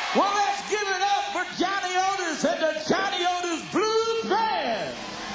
Well, let's give it up for Johnny Otis and the Johnny Otis Blues Band.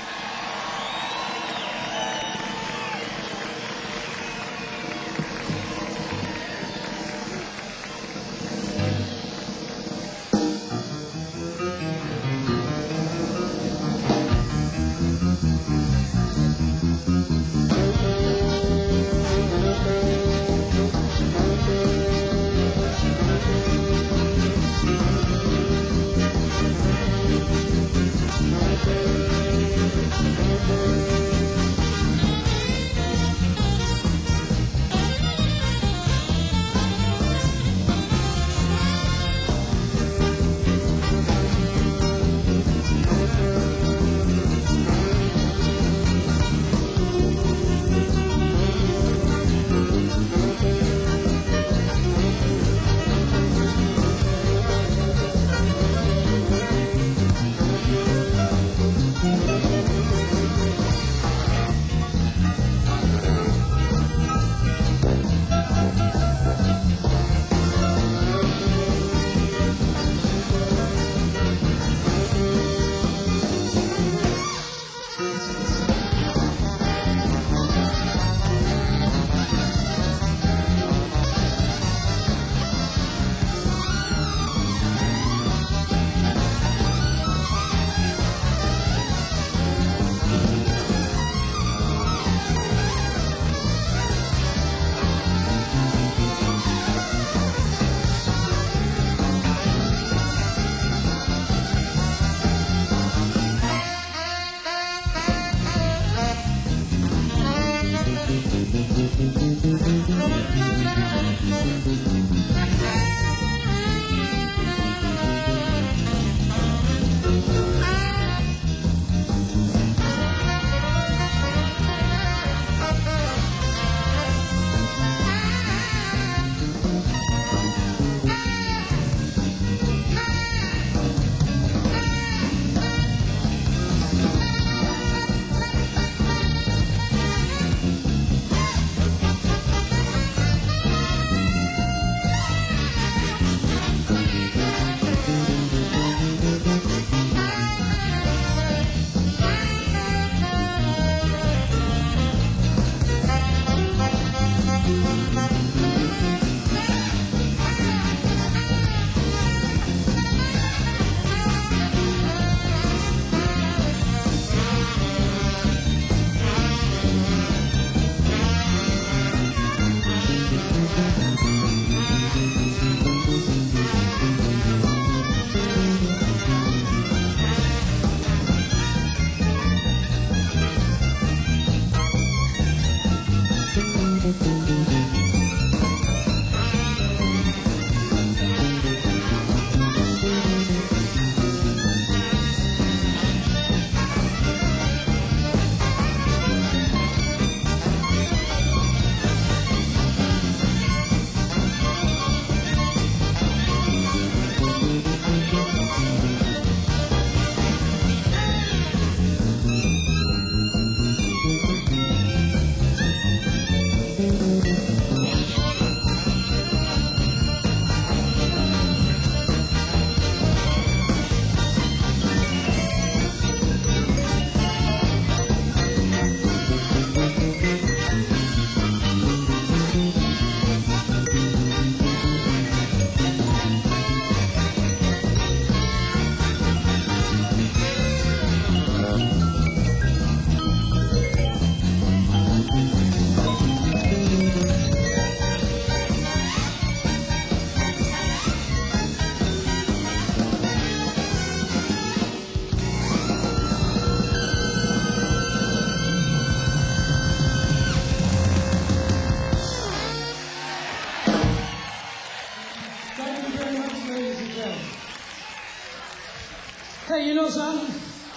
Hey, you know something?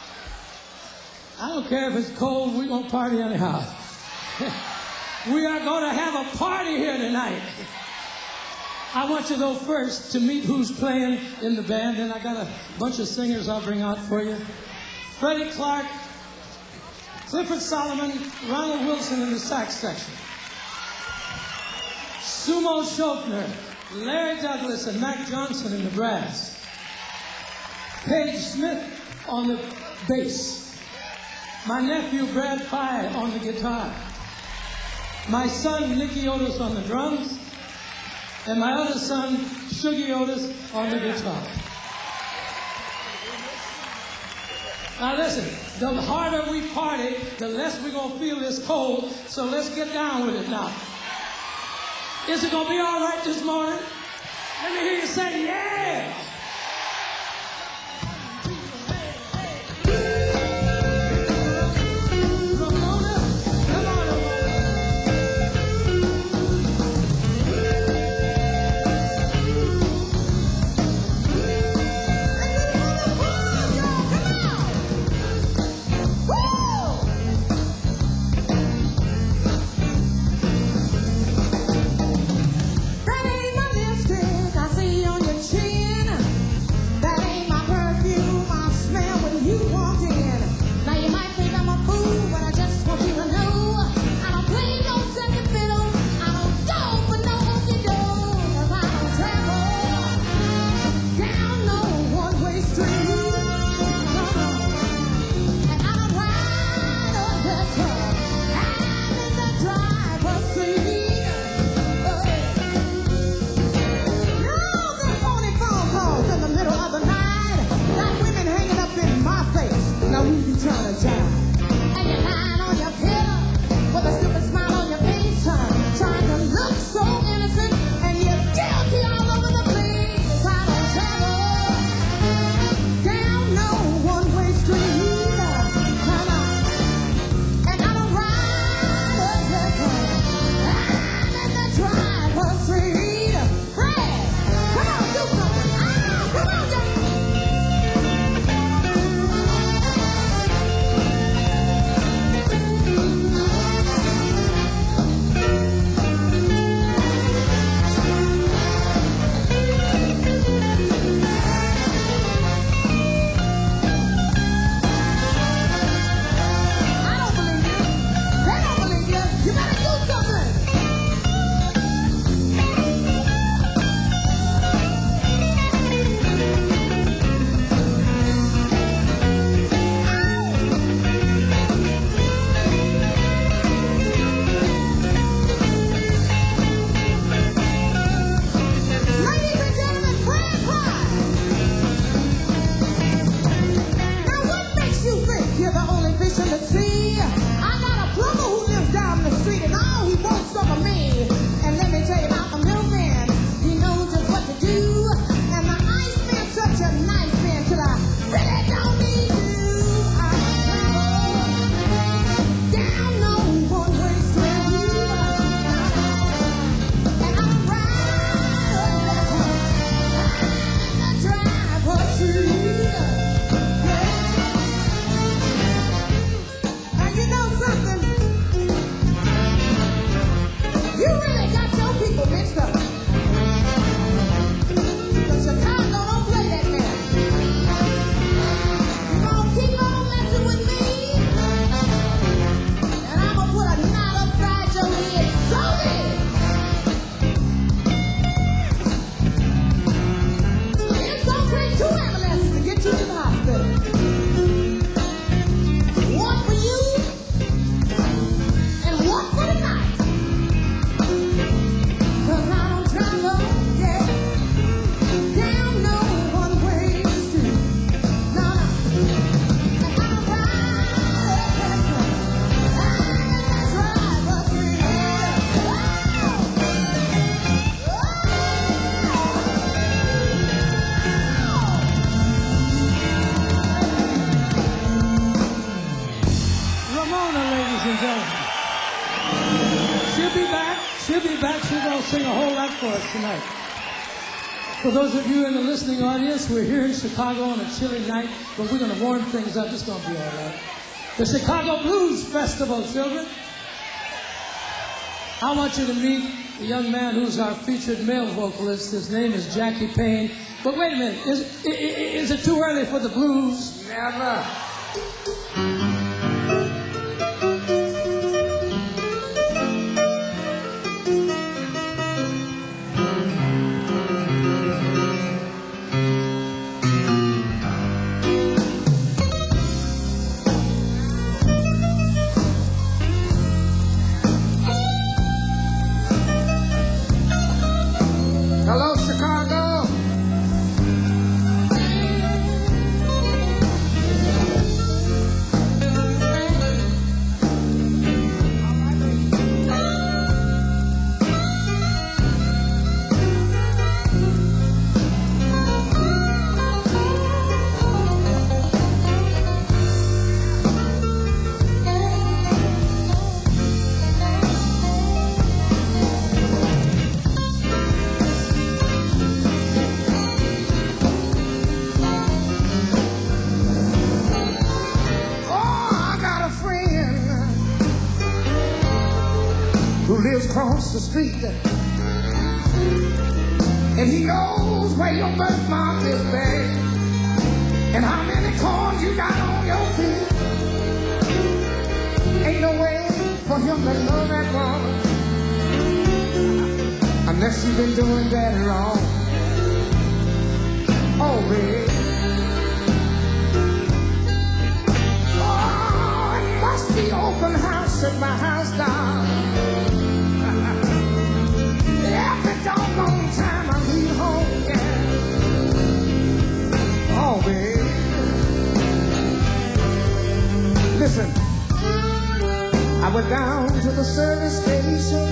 I don't care if it's cold, we're going to party anyhow. We are going to have a party here tonight. I want you though first to meet who's playing in the band, and I got a bunch of singers I'll bring out for you. Freddie Clark, Clifford Solomon, Ronald Wilson in the sax section. Sumo Schofner, Larry Douglas and Mac Johnson in the brass. Paige Smith on the bass. My nephew Brad Pye on the guitar. My son Nicky Otis on the drums. And my other son, Shuggy Otis, on the guitar. Now listen, the harder we party, the less we're going to feel this cold, so let's get down with it now. Is it going to be all right this morning? Let me hear you say, yeah! She'll be back. She's going to sing a whole lot for us tonight. For those of you in the listening audience, we're here in Chicago on a chilly night, but we're going to warm things up. It's going to be all right. The Chicago Blues Festival, children. I want you to meet the young man who's our featured male vocalist. His name is Jackie Payne. But wait a minute. Is it too early for the blues? Never. across the street. And he knows where your birthmark is, babe, and how many corns you got on your feet. Ain't no way for him to love that woman unless you've been doing that wrong. Oh, babe. Oh, it must be open house at my house, darling. Every doggone time I leave home, yeah. Oh, babe. Listen, I went down to the service station,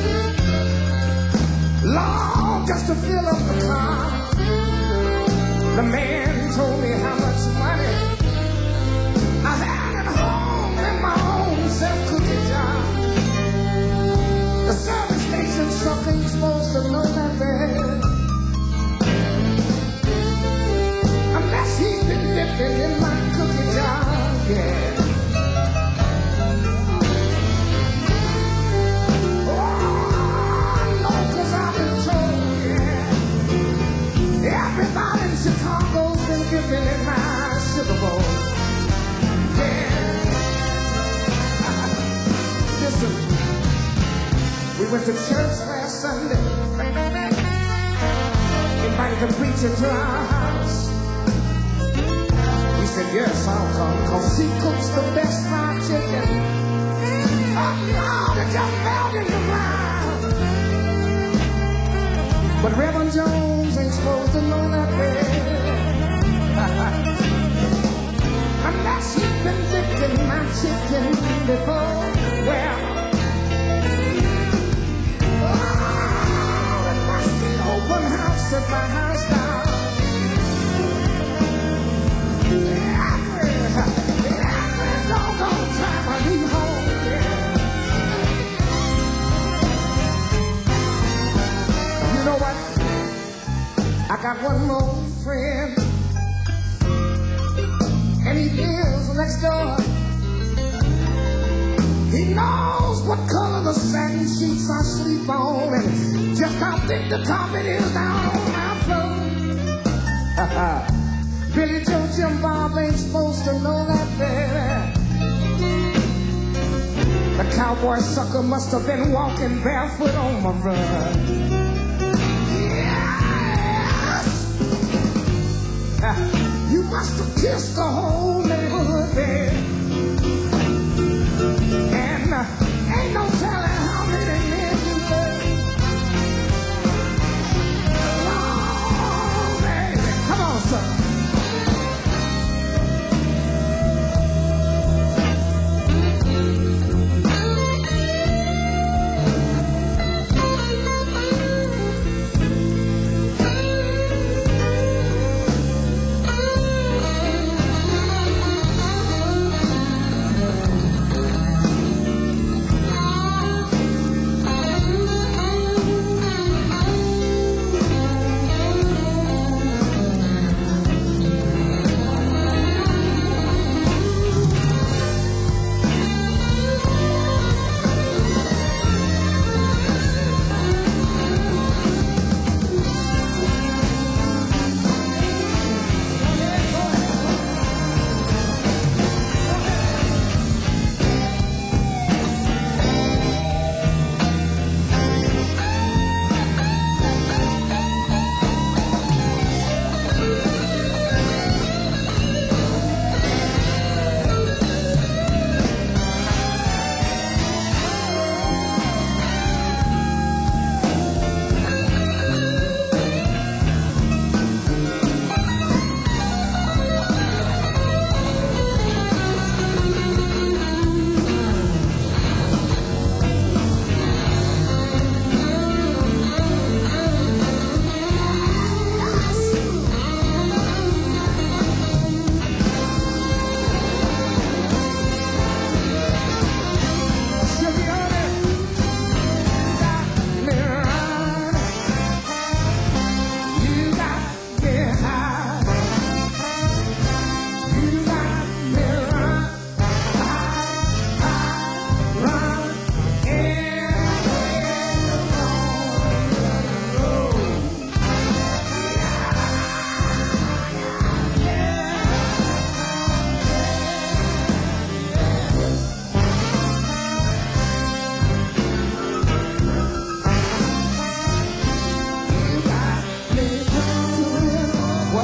Lord, just to fill up the car. The man told me how much money I had at home in my own self-cooking job. The service station sucker ain't supposed to know that bad, unless he's been dipping in my cookie jar, yeah. Everybody in Chicago's been giving in my Super Bowl. Yeah. Listen, we went to church last Sunday. Invited the preacher to our house. We said, yes, I'll come, because she cooks the best fried chicken. Oh, Lord, it just melted in your mouth. But Reverend Jones ain't supposed to know that way. Unless he's been licking my chicken before. Well, oh, it must be open house at my house now. Every doggone time I leave home, yeah. You know what? I got one more friend, and he lives next door. He knows what color the satin sheets I sleep on, and just how thick the carpet is down on my floor. Billy Joe Jim Bob ain't supposed to know that, baby. The cowboy sucker must have been walking barefoot on my run. You must have kissed the whole neighborhood, babe. And ain't no telling how many men you love. Oh, baby. Come on, son.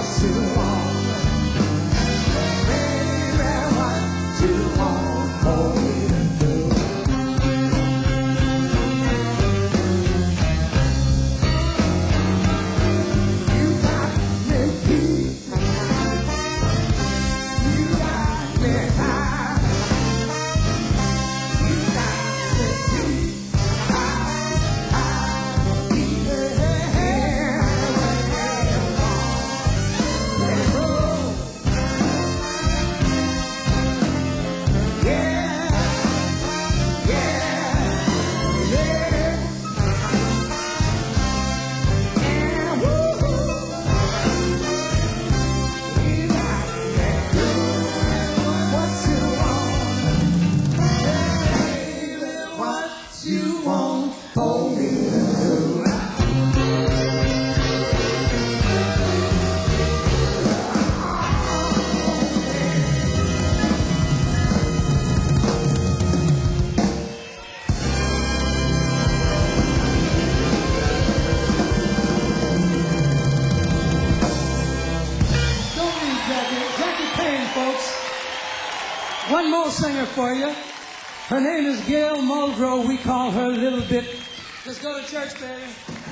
One more singer for you. Her name is Gail Muldrow. We call her Little Bit. Let's go to church, baby.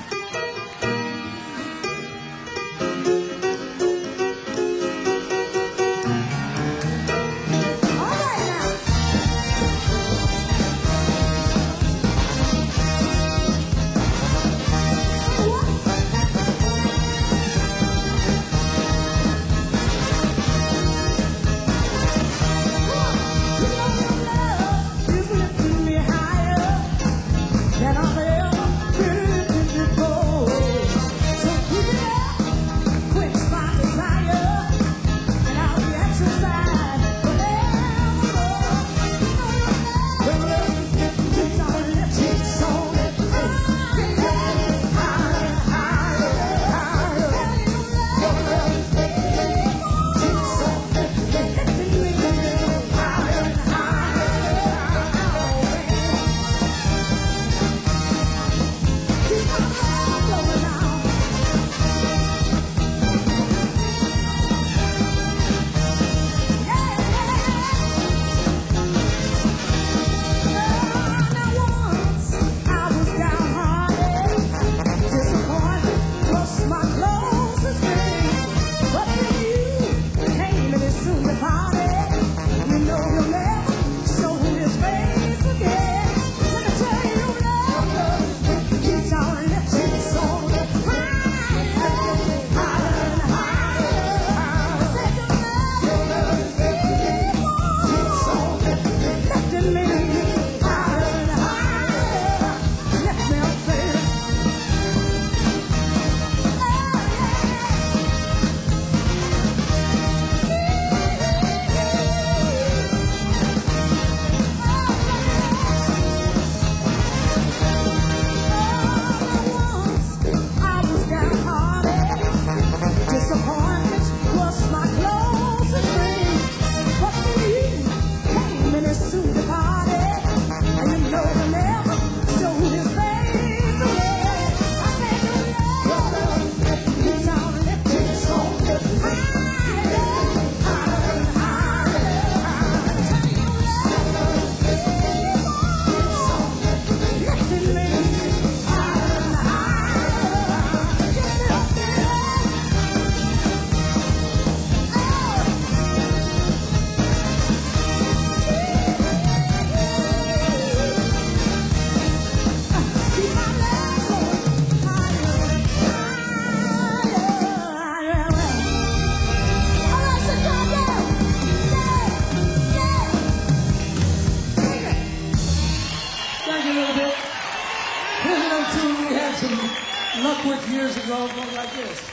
Luck with years ago, going like this.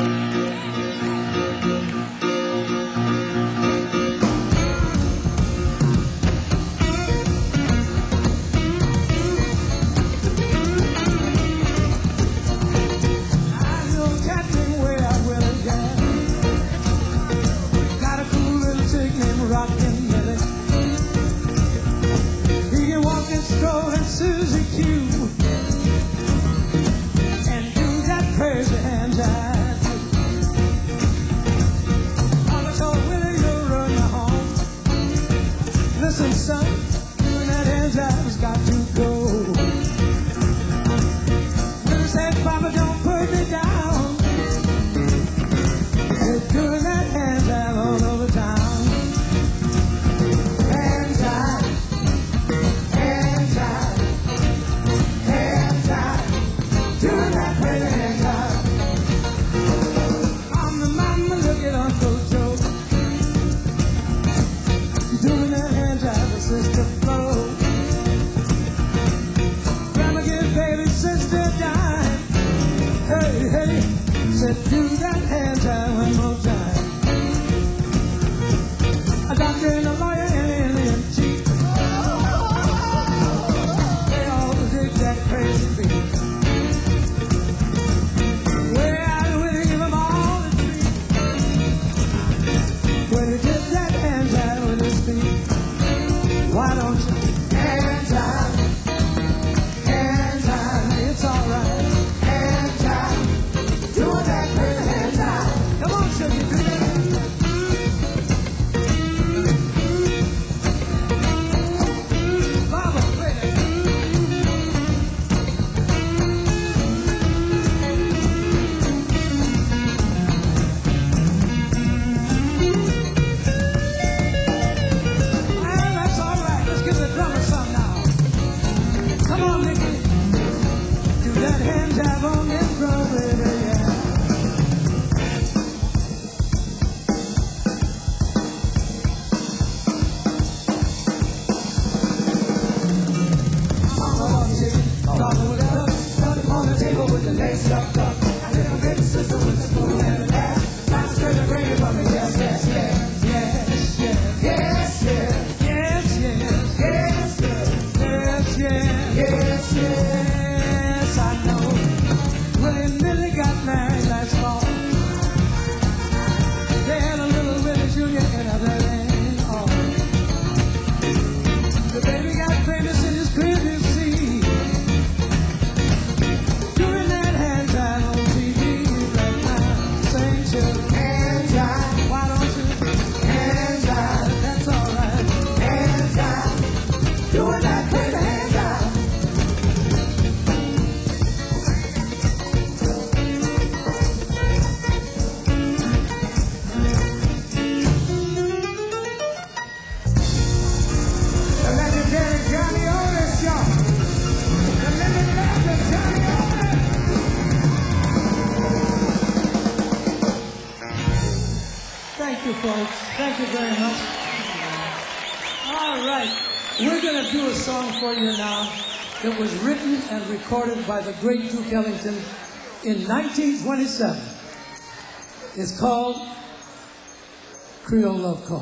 I know Captain where I will again. Got a cool little chick named Rockin' Millie. He can walk and stroll and Susie Q. Crazy hand jive. Thank you, folks. Thank you very much. All right. We're going to do a song for you now that was written and recorded by the great Duke Ellington in 1927. It's called Creole Love Call.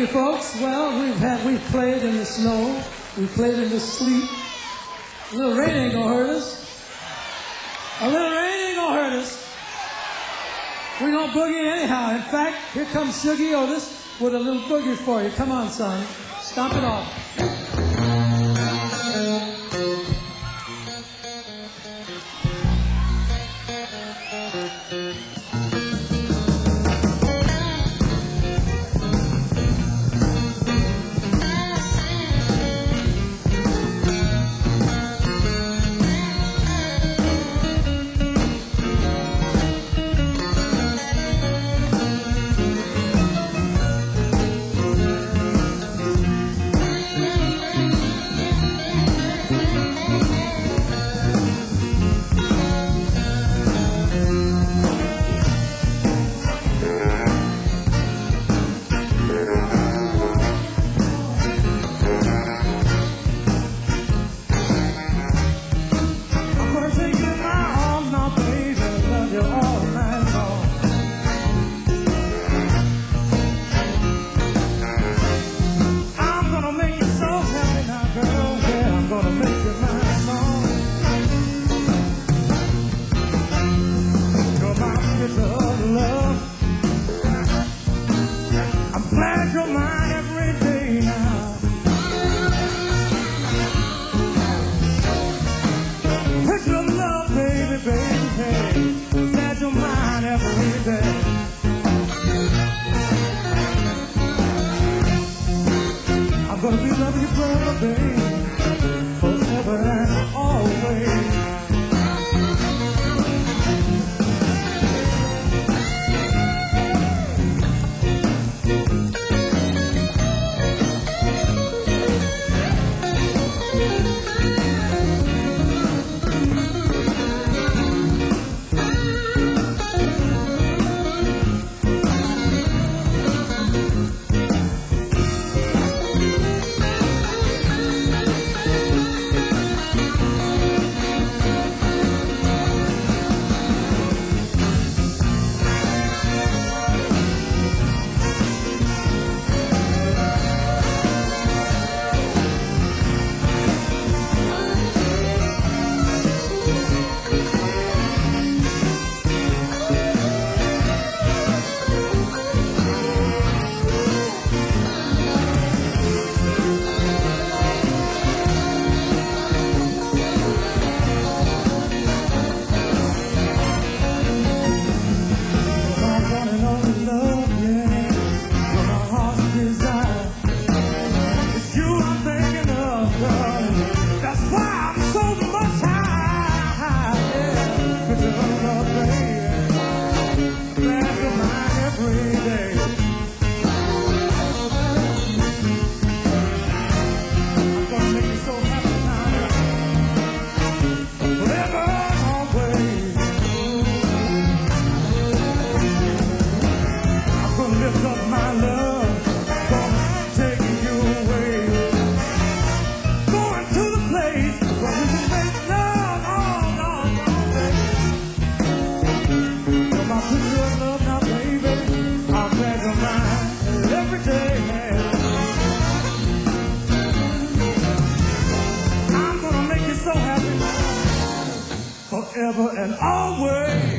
you, folks. Well, we've played in the snow. We played in the sleet. A little rain ain't gonna hurt us. A little rain ain't gonna hurt us. We're gonna boogie anyhow. In fact, here comes Shuggy Otis with a little boogie for you. Come on, son. Stomp it off. Forever and always.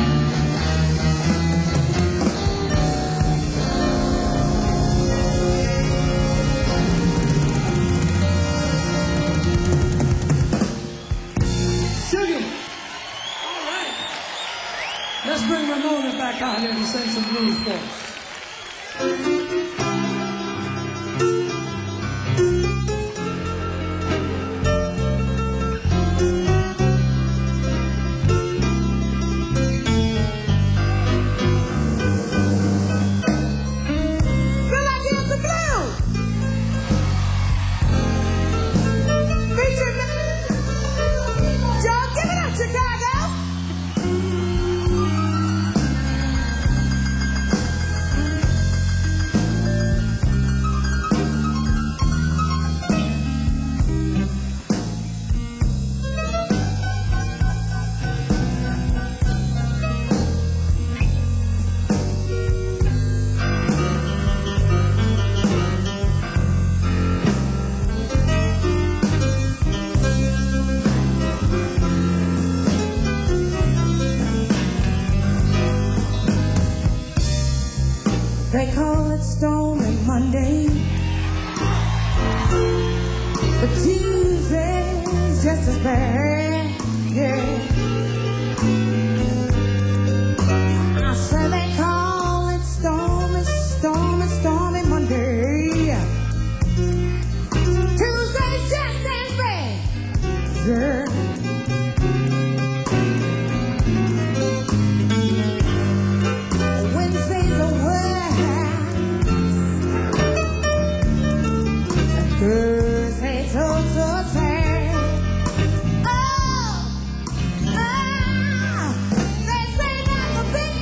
Sugar. All right. Let's bring Ramona back out here to sing some blues for us. But Tuesday's just as bad, yeah. I said they call it stormy, stormy, stormy Monday. Tuesday's just as bad, yeah. Wednesday's a worst. Thursday's so sad. Oh, they say that the big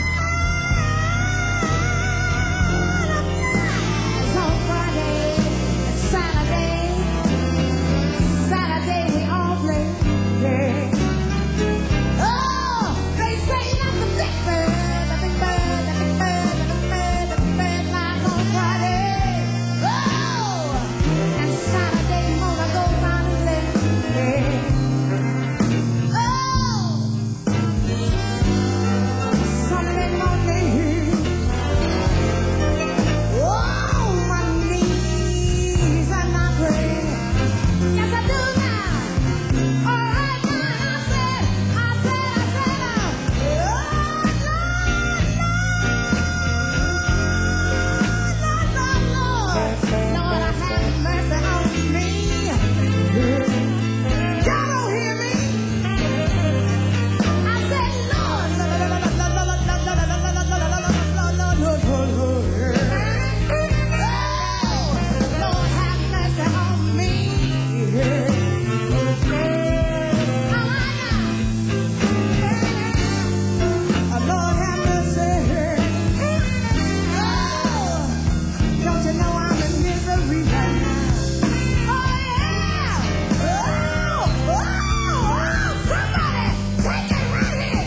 bird on Friday and Saturday. Saturday we all play. Yeah. Oh, they say that the big bird, the big bird, the big bird, the big bird, the big bird flies on Friday. Oh, and Saturday morning goes on and play. Yeah. Oh, Sunday morning. Oh, my knees are not praying. Yes, I do now. All right, now I said, Lord, have mercy on me. Y'all don't hear me? I said, Lord, Lord, have mercy on me. Lord, have mercy. Don't you know I'm in misery right now? Oh, yeah. Somebody take it right here.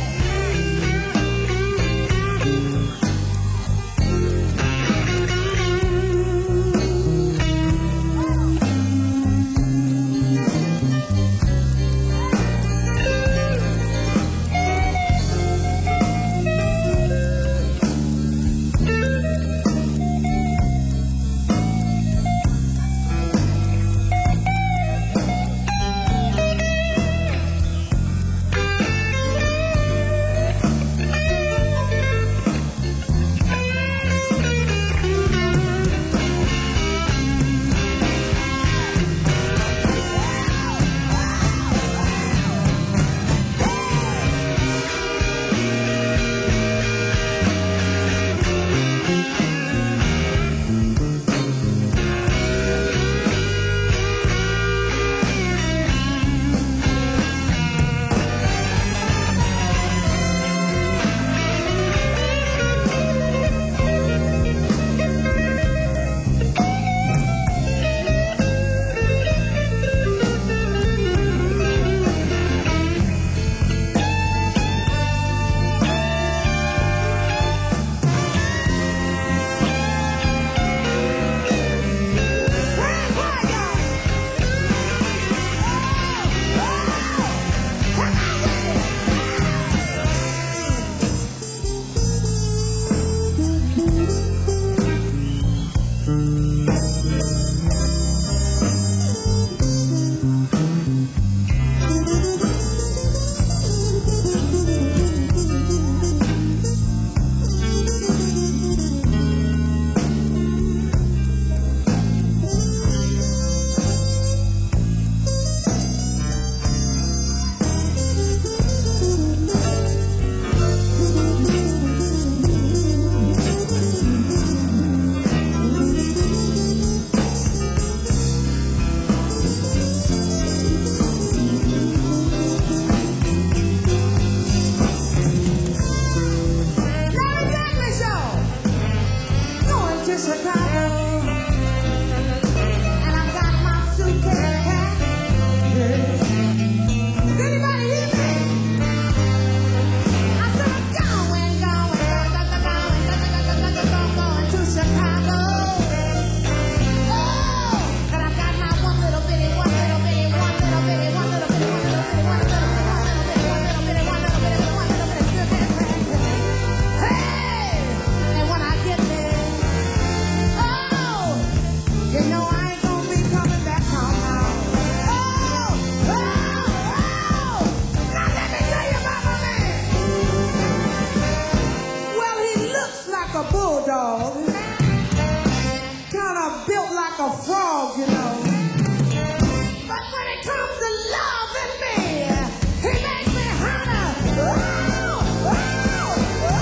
a frog, you know. But when it comes to loving me, he makes me holler. Ooh, ooh, ooh.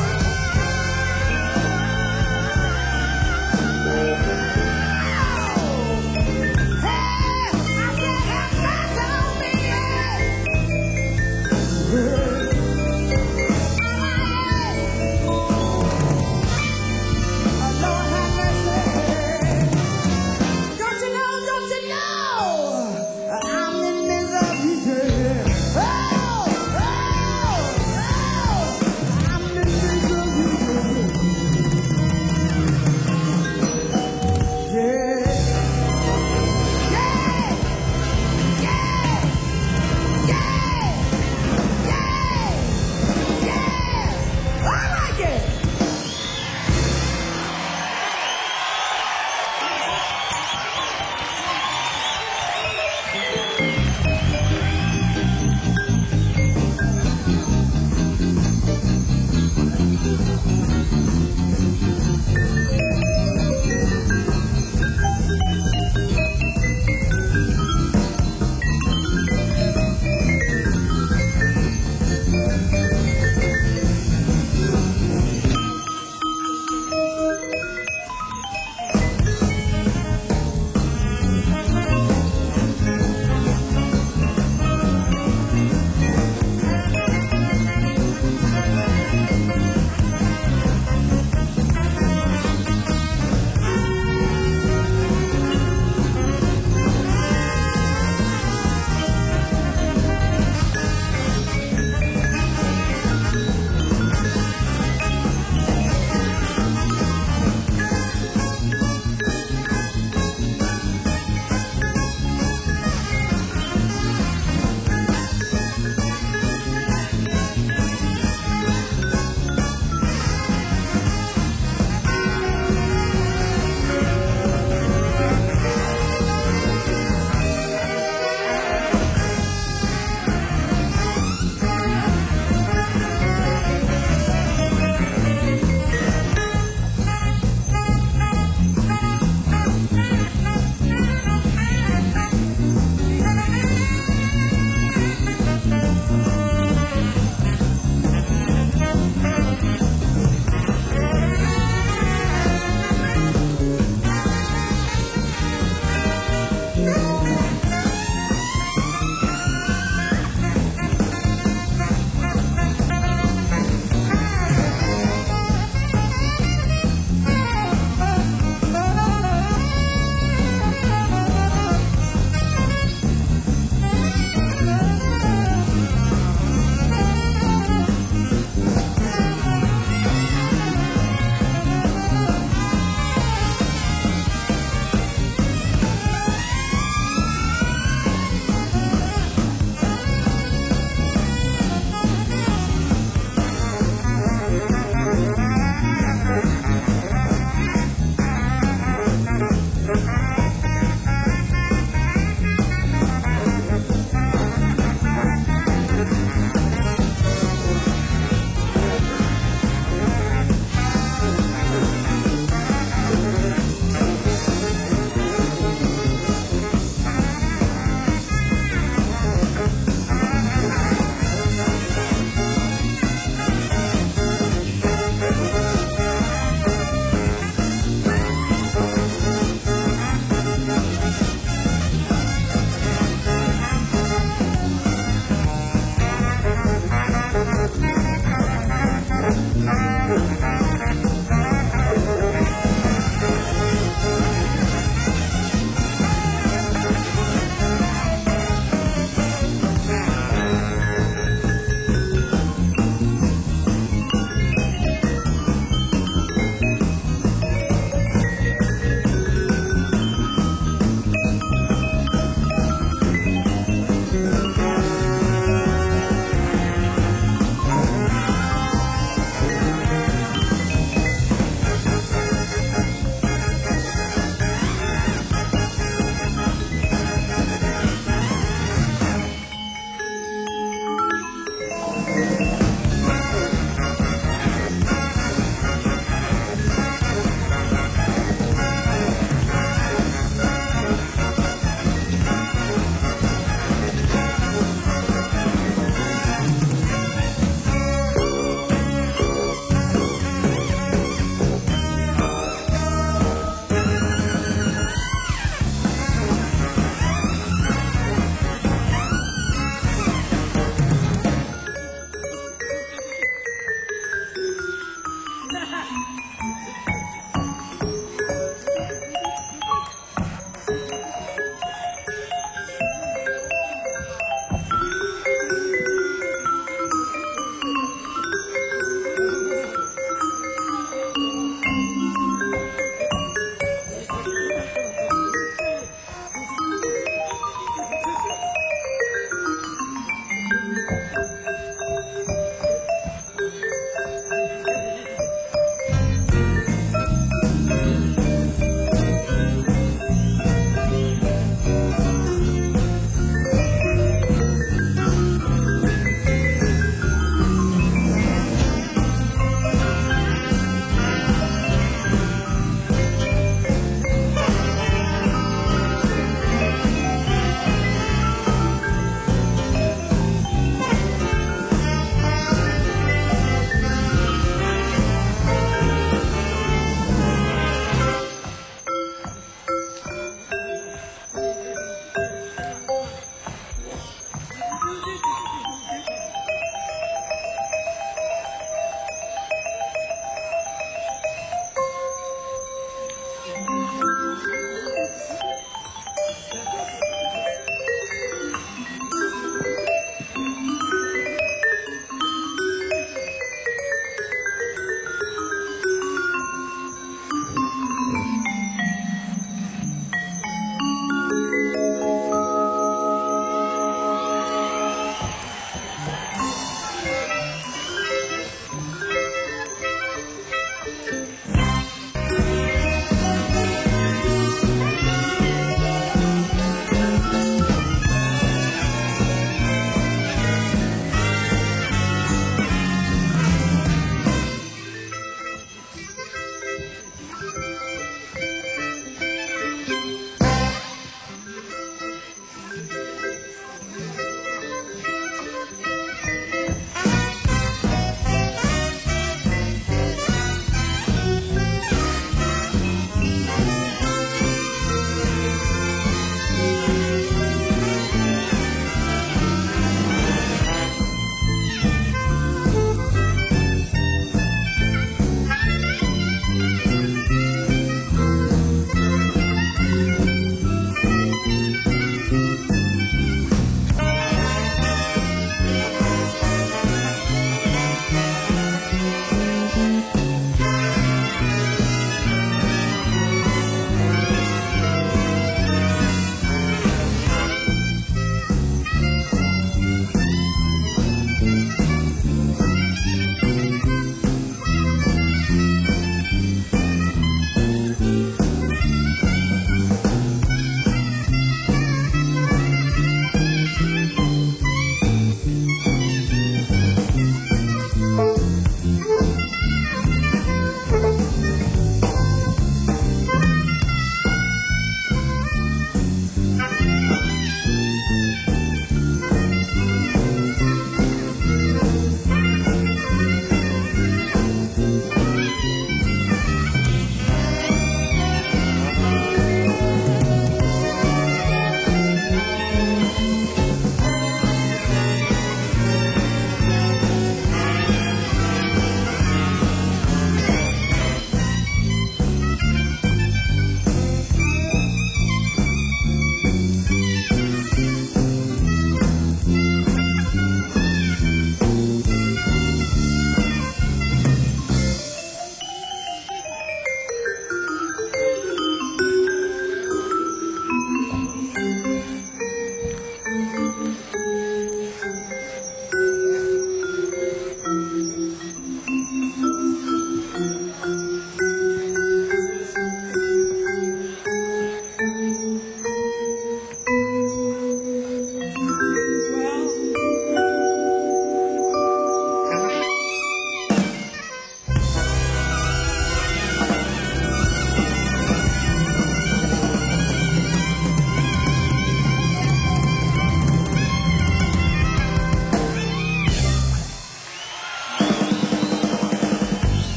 Hey, I said, have mercy on me. Oh, Lord, have mercy. Don't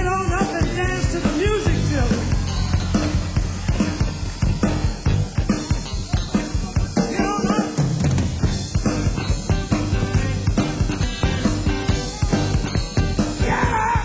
on up and dance to the music, children. Get on up. Yeah.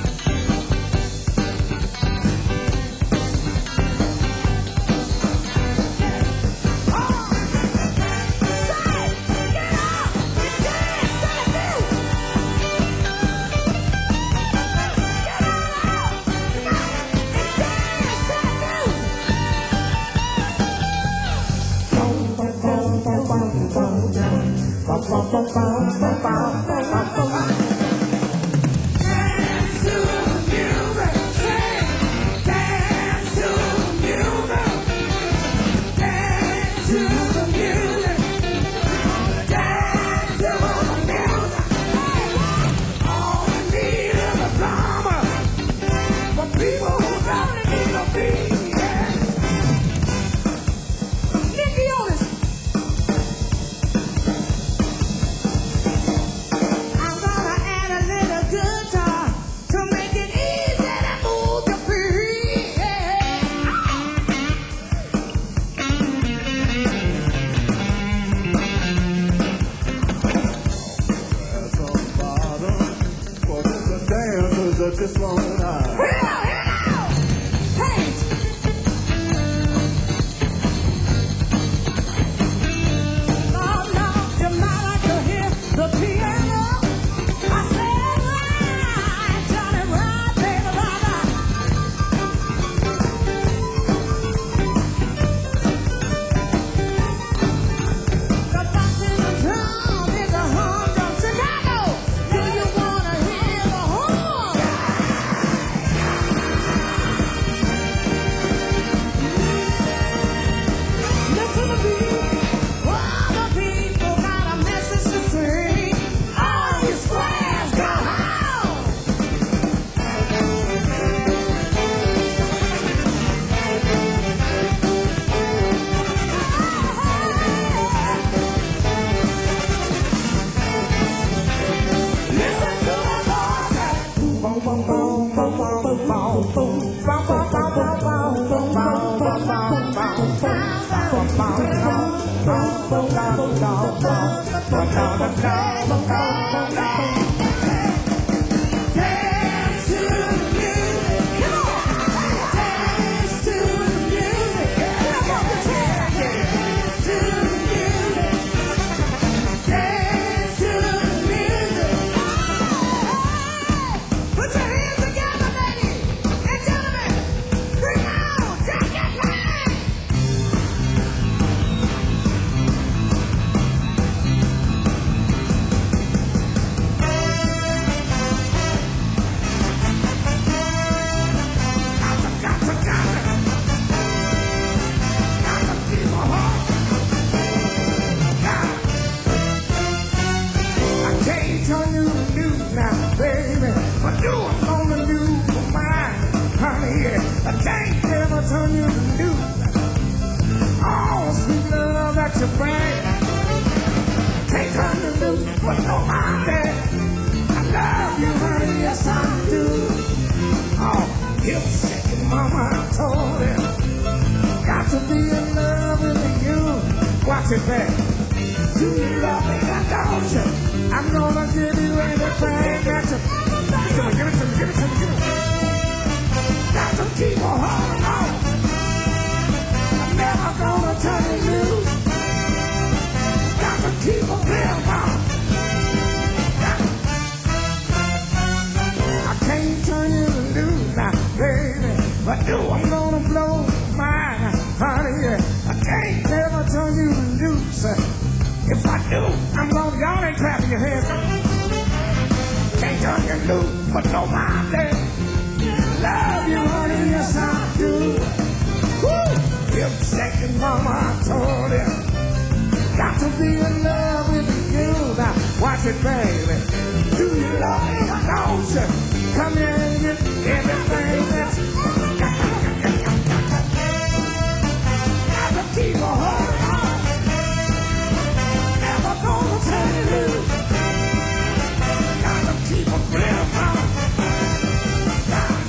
Just one eye. Hey! Oh, no, you might like to hear the piano. I said, right, Johnny, right, baby, right. The box in the drum is a hum from Chicago. Do you want to hear the horn? Listen to me. All the people got a message to say. All you squares go home. Listen to the voice. Boom, boom, boom, boom, boom, boom, boom, boom. Boom, boom, boom, boom, boom, boom, boom, boom, boom, boom, boom. Dance to the music. Come on. Dance to the music. Come on, dance to the music. Dance to the music. Put your hands together, ladies and gentlemen. Bring on, take it live. I can't turn you loose now, baby. But you are gonna do for mine, honey. Yeah. I can't ever turn you loose. Oh, sweet love that you bring. Can't turn you loose for nobody. I love you, honey. Yes, I do. Oh, hip shaking, mama, I told him. Got to be in love with you. Watch it back. Do you love me? I don't you? I'm gonna give you everything that you. Give it to me, give it to me, give it to me. Got to keep on holding on. I'm never gonna turn you loose. Got to keep on playing on. I can't turn you loose now, baby. But do I'm gonna blow mine, honey. Yeah. I can't never turn you loose. If I do, I'm gonna, y'all ain't clapping your hands. Can't turn you loose, but nobody. Love you, honey, yes I do. Woo! Hip shaking, mama, I told you. Got to be in love with you. Now, watch it, baby. Do you love me or don't you? Come here and get everything that's. Got to keep on holding on. Never gonna turn you loose. Got to keep on playing on.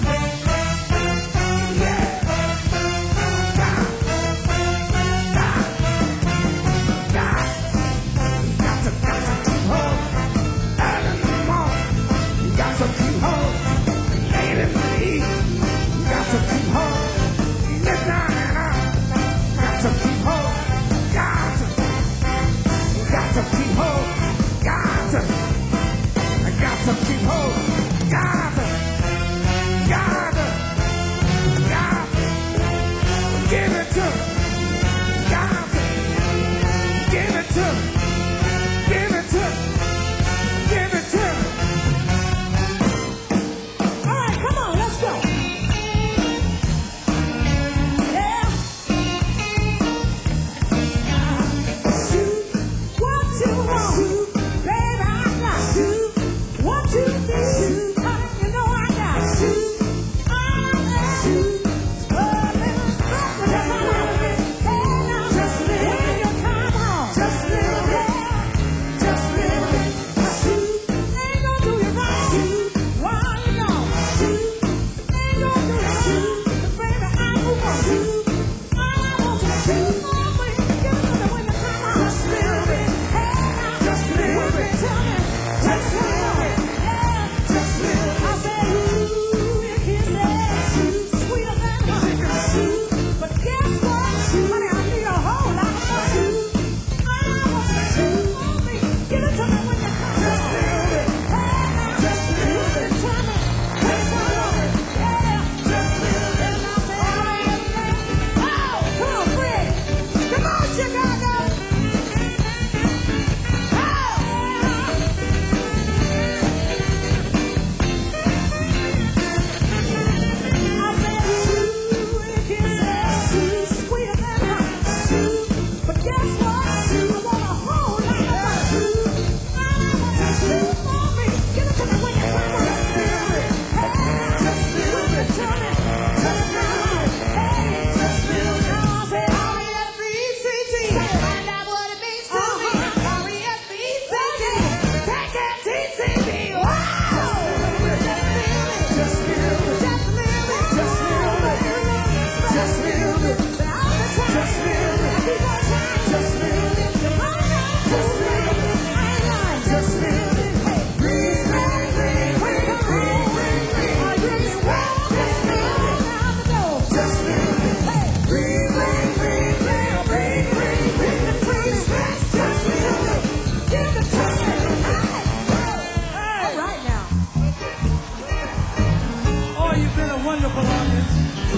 wonderful audience.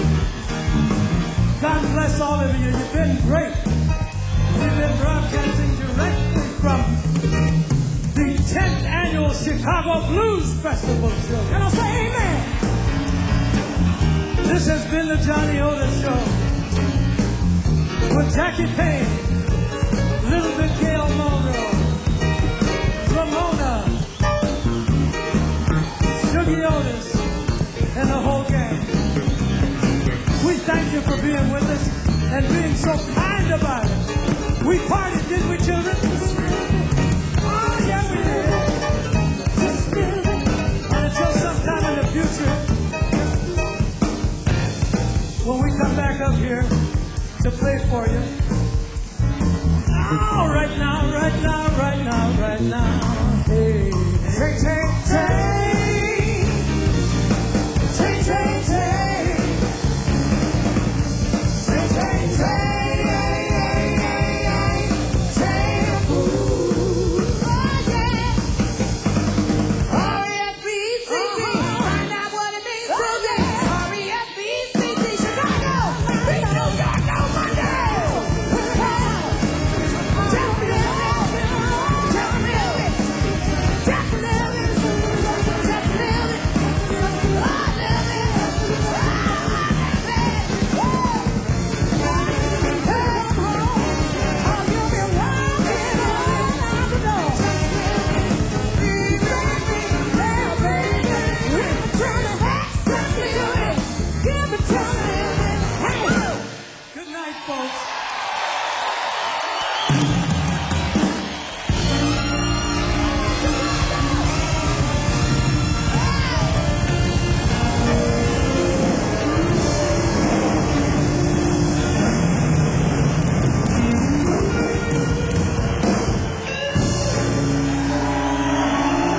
God bless all of you. You've been great. We've been broadcasting directly from the 10th Annual Chicago Blues Festival show. Can I say amen? This has been the Johnny Otis Show with Jackie Payne, Little Bit Gail Muldrow, Ramona, Shuggy Otis, and the whole gang. We thank you for being with us and being so kind about it. We partied, didn't we, children? Oh, yeah, we did. And until sometime in the future, when we come back up here to play for you. Oh, right now, right now, right now, right now. Hey. Take, take, take. Take, take, take. Take, take, take. Take, ooh. Oh, yeah. R-E-S-B-C-T. Find out what it means to me. R-E-S-B-C-T. Chicago. Big New York on Monday. Good night, folks.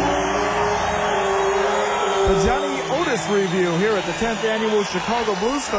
The Johnny Otis Review here at the 10th Annual Chicago Blues Festival.